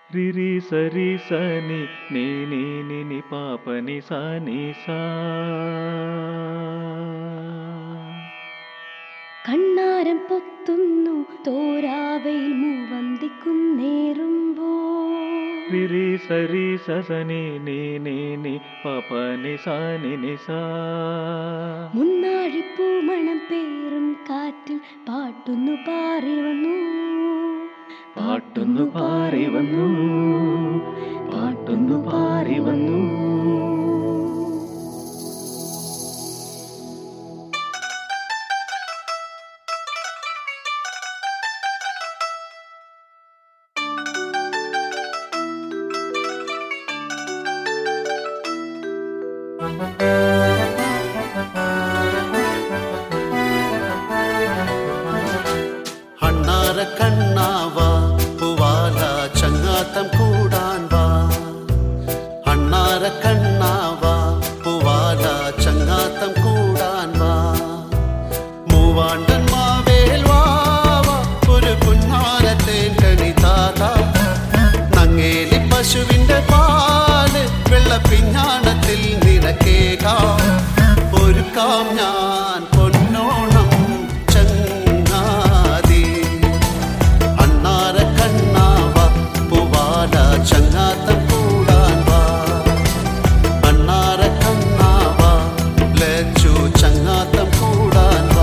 రిరి సరి సని నీ నీ ని ని పాప ని సా ని సా. കണ്ണാരം പൊത്തുന്നു തോരാവയിൽ മൂവന്തിക്കുന്നേറുമ്പോ. రిరి సరి సని నీ నీ ని పాప ని సా ని ని సా. മുന്നാഴിപ്പൂമണം പേറും കാറ്റിൽ പാട്ടുന്നു പാറി വന്നു. പാട്ടുന്നു പാറി വന്നു, പാട്ടുന്നു പാറി വന്നു. അണ്ണാര കണ്ണാവാ പൂവാല ചങ്ങാത്തം കൂടാൻ വാ. അണ്ണാര കണ്ണാവാ പൂവാല ചങ്ങാത്തം കൂടാൻ വാ. മൂവാണ്ടൻ മാവേൽ വാവാ ഒരു പുന്നാരത്തേൻ കണി താതാ. നങ്ങേലി പശുവിന്റെ പാല് വെള്ളപ്പിഞ്ഞാണത്തിൽ നിനക്കേകാം. ഒരുക്കാം ഞാൻ പൊന്നോണം ചങ്ങാതി. അണ്ണാര കണ്ണാവാ പൂവാല ചങ്ങാത്തം കൂടാൻ വാ. അണ്ണാര കണ്ണാവാ ലച്ചു ചങ്ങാത്തം കൂടാൻ വാ.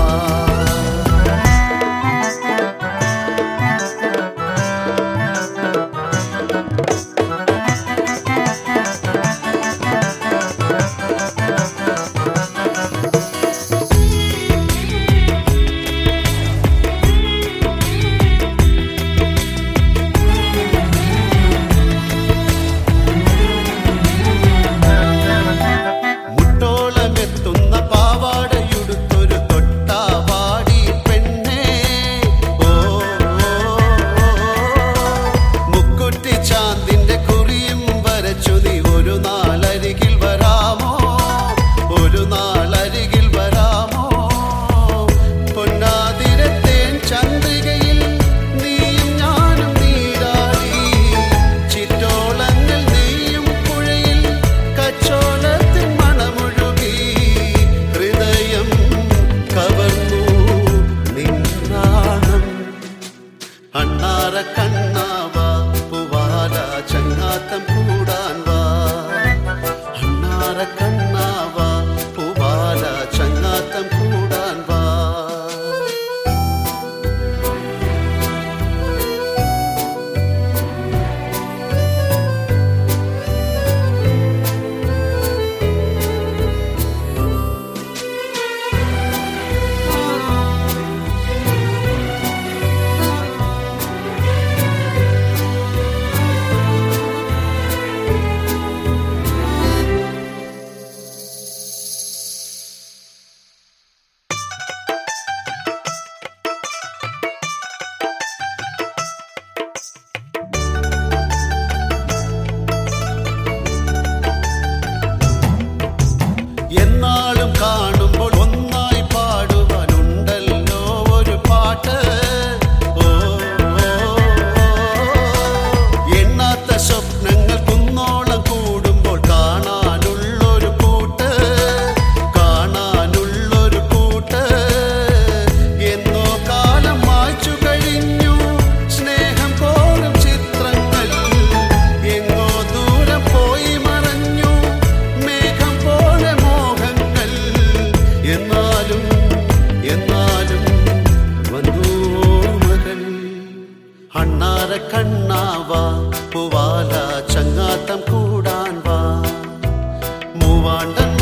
മുട്ടോളമെത്തുന്ന പാവാടയുടുത്തൊരു തൊട്ടാവാടി പെണ്ണേ. ഓ മുക്കുറ്റി ചാന്തിന്റെ കുറിയും വരച്ചു നീ ഒരു നാളരികിൽ വരാമോ. ഒരു നാളരികിൽ വരാമോ. പൊന്നാതിരത്തേൻ ചന്ദ്രികയിൽ നീയും ഞാനും നീരാടി. ചിറ്റോളങ്ങൾ നീയും പുഴയിൽ കച്ചോലത്തിൻ മണമൊഴുകി. ഹൃദയം കവർന്നു നിന്നാണം. അണ്ണാര കണ്ണാവാ പൂവാല ചങ്ങാത്തം കൂടാൻ വാ. അണ്ണാര കണ്ണാവാ പൂവാല ചങ്ങാത്തം കൂടാൻ വാ. എന്നാളും കാണുമ്പോൾ ഒന്നായി പാടുവാനുണ്ടല്ലോ ഒരു പാട്ട്. ഓ എണ്ണാത്ത സ്വപ്നങ്ങൾ കുന്നോളം കൂടുമ്പോൾ കാണാനുള്ളൊരു കൂട്ട്. കാണാനുള്ളൊരു കൂട്ട്. എന്നോ കാലം മായ്ച്ചു കഴിഞ്ഞു സ്നേഹം പോലും ചിത്രങ്ങൾ. എങ്ങോ ദൂരം പോയി മറഞ്ഞു മേഘം പോലെ മോഹങ്ങൾ. എന്നാലും എന്നാലും വന്നു മകൾ. അണ്ണാര കണ്ണാവാ പൂവാല ചങ്ങാത്തം കൂടാൻ വാ. മൂവാണ്ടൻ